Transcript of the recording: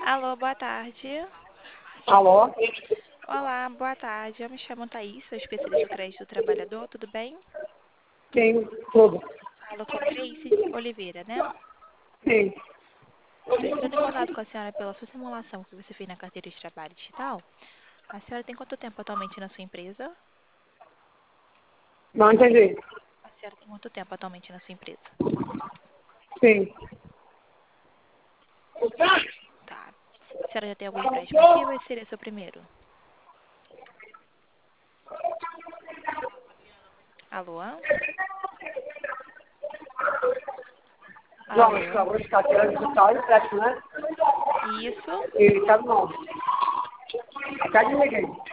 Alô, boa tarde. Alô? Olá, boa tarde. Eu me chamo Thaís, sou especialista do crédito do trabalhador, tudo bem? Sim, tudo. Falo com Tracy Oliveira, né? Sim. Estou entrando em contato com a senhora pela sua simulação que você fez na carteira de trabalho digital. A senhora tem quanto tempo atualmente na sua empresa? Não entendi. A senhora tem quanto tempo atualmente na sua empresa? Sim. Tá. A senhora já tem algum empréstimo ativo ou esse seria seu primeiro? Alô? Não, Alô? escravos de carteira digital e crédito, né? Isso? E sabe não. Já desliguei.